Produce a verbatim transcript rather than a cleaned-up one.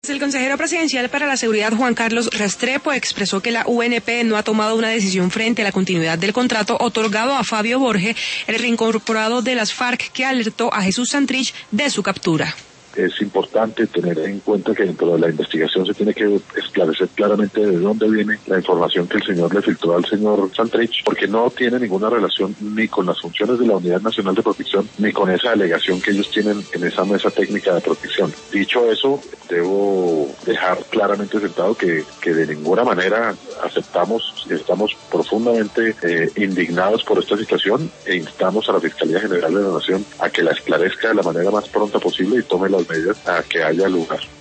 El consejero presidencial para la seguridad, Juan Carlos Restrepo, expresó que la U N P no ha tomado una decisión frente a la continuidad del contrato otorgado a Fabio Borge, el reincorporado de las FARC, que alertó a Jesús Santrich de su captura. Es importante tener en cuenta que dentro de la investigación se tiene que esclarecer claramente de dónde viene la información que el señor le filtró al señor Santrich, porque no tiene ninguna relación ni con las funciones de la Unidad Nacional de Protección, ni con esa alegación que ellos tienen en esa mesa técnica de protección. Dicho eso, debo dejar claramente sentado que, que de ninguna manera aceptamos, estamos profundamente eh, indignados por esta situación e instamos a la Fiscalía General de la Nación a que la esclarezca de la manera más pronta posible y tome las medidas a que haya lugar.